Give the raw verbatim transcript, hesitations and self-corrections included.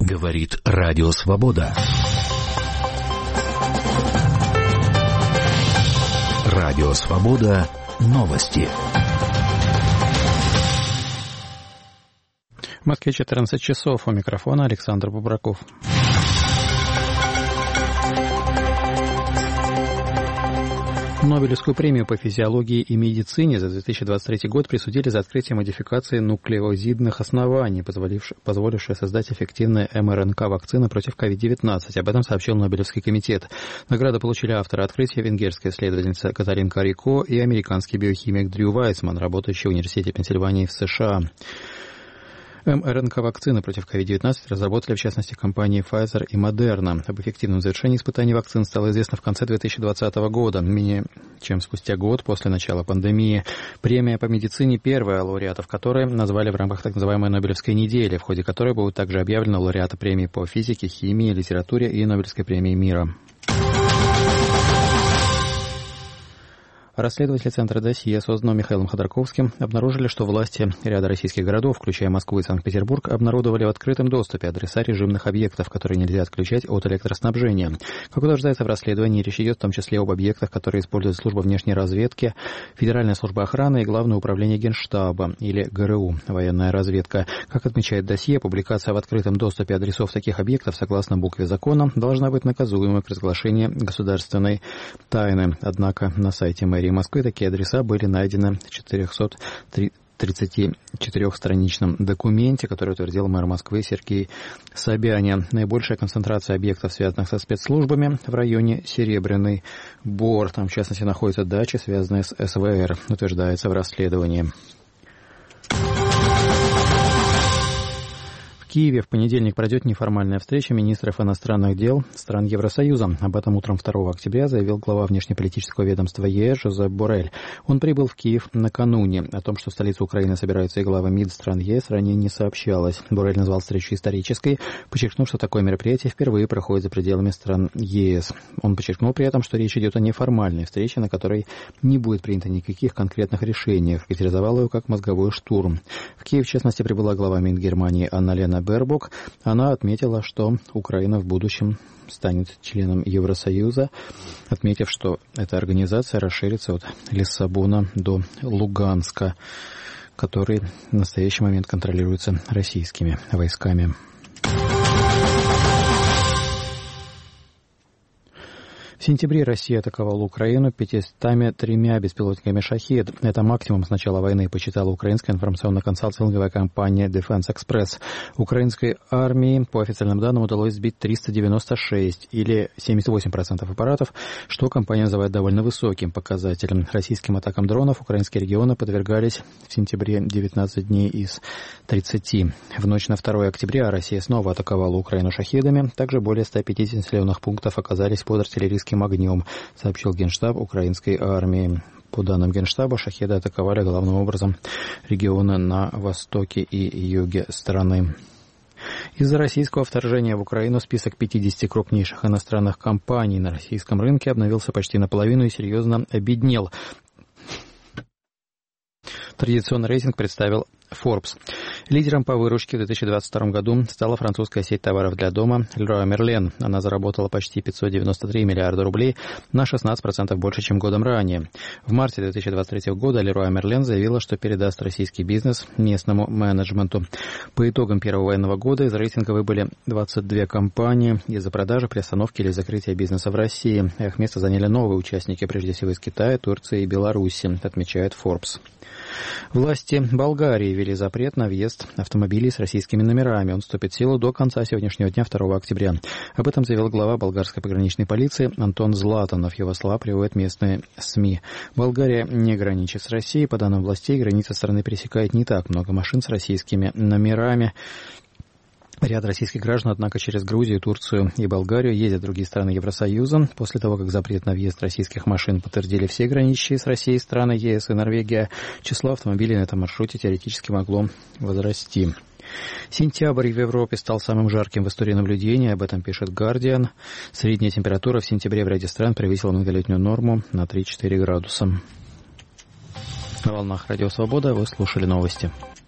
Говорит Радио Свобода. Радио Свобода. Новости. В Москве четырнадцать часов. У микрофона Александр Бубраков. Нобелевскую премию по физиологии и медицине за две тысячи двадцать третий год присудили за открытие модификации нуклеозидных оснований, позволившей создать эффективные эм эр эн ка-вакцины против ковид девятнадцать. Об этом сообщил Нобелевский комитет. Награду получили авторы открытия, венгерская исследовательница Катаринка Рико и американский биохимик Дрю Вайсман, работающий в Университете Пенсильвании в США. эм эр эн ка-вакцины против ковид девятнадцать разработали, в частности, компании Pfizer и Moderna. Об эффективном завершении испытаний вакцин стало известно в конце две тысячи двадцатого года, менее чем спустя год после начала пандемии. Премия по медицине первая, лауреатов которой назвали в рамках так называемой Нобелевской недели, в ходе которой будут также объявлены лауреаты премий по физике, химии, литературе и Нобелевской премии мира. Расследователи Центра досье, созданного Михаилом Ходорковским, обнаружили, что власти ряда российских городов, включая Москву и Санкт-Петербург, обнародовали в открытом доступе адреса режимных объектов, которые нельзя отключать от электроснабжения. Как утверждается в расследовании, речь идет в том числе об объектах, которые используют служба внешней разведки, Федеральная служба охраны и Главное управление Генштаба, или гэ эр у, военная разведка. Как отмечает досье, публикация в открытом доступе адресов таких объектов, согласно букве закона, должна быть наказуемой при разглашении государственной тайны. Однако на сайте мэрии Москвы такие адреса были найдены в четырехстах тридцати четырёхстраничном документе, который утвердил мэр Москвы Сергей Собянин. Наибольшая концентрация объектов, связанных со спецслужбами, в районе Серебряный Бор. Там, в частности, находятся дачи, связанные с эс вэ эр, утверждается в расследовании. В Киеве в понедельник пройдет неформальная встреча министров иностранных дел стран Евросоюза. Об этом утром второго октября заявил глава внешнеполитического ведомства е эс Жозеп Боррель. Он прибыл в Киев накануне. О том, что в столицу Украины собираются и главы МИД стран е эс, ранее не сообщалось. Боррель назвал встречу исторической, подчеркнув, что такое мероприятие впервые проходит за пределами стран е эс. Он подчеркнул при этом, что речь идет о неформальной встрече, на которой не будет принято никаких конкретных решений. Характеризовал ее как мозговой штурм. В Киев, в частности, прибыла глава МИД Германии Анна-Лена Бербок. Она отметила, что Украина в будущем станет членом Евросоюза, отметив, что эта организация расширится от Лиссабона до Луганска, который в настоящий момент контролируется российскими войсками. В сентябре Россия атаковала Украину пятьюстами тремя беспилотниками «Шахед». Это максимум с начала войны, посчитала украинская информационно-консалтинговая компания Defense Express. Украинской армии, по официальным данным, удалось сбить триста девяносто шесть, или семьдесят восемь процентов аппаратов, что компания называет довольно высоким показателем. Российским атакам дронов украинские регионы подвергались в сентябре девятнадцать дней из тридцати. В ночь на второе октября Россия снова атаковала Украину «Шахедами». Также более ста пятидесяти населенных пунктов оказались под артиллерийским огнем, сообщил Генштаб украинской армии. По данным Генштаба, «Шахеды» атаковали главным образом регионы на востоке и юге страны. Из-за российского вторжения в Украину список пятидесяти крупнейших иностранных компаний на российском рынке обновился почти наполовину и серьезно обеднел. Традиционный рейтинг представил Forbes. Лидером по выручке в две тысячи двадцать втором году стала французская сеть товаров для дома Leroy Merlin. Она заработала почти пятьсот девяносто три миллиарда рублей, на шестнадцать процентов больше, чем годом ранее. В марте две тысячи двадцать третьего года Leroy Merlin заявила, что передаст российский бизнес местному менеджменту. По итогам первого военного года из рейтинга выбыли двадцать две компании из-за продажи, приостановки или закрытия бизнеса в России. Их место заняли новые участники, прежде всего из Китая, Турции и Беларуси, отмечает Forbes. Власти Болгарии ввели запрет на въезд автомобилей с российскими номерами. Он вступит в силу до конца сегодняшнего дня, второго октября. Об этом заявил глава болгарской пограничной полиции Антон Златанов. Его слова приводят местные СМИ. Болгария не граничит с Россией. По данным властей, граница страны пересекает не так много машин с российскими номерами. Ряд российских граждан, однако, через Грузию, Турцию и Болгарию ездят в другие страны Евросоюза. После того, как запрет на въезд российских машин подтвердили все граничащие с Россией страны е эс и Норвегия, число автомобилей на этом маршруте теоретически могло возрасти. Сентябрь в Европе стал самым жарким в истории наблюдения, об этом пишет Guardian. Средняя температура в сентябре в ряде стран превысила многолетнюю норму на три-четыре градуса. На волнах Радио Свобода вы слушали новости.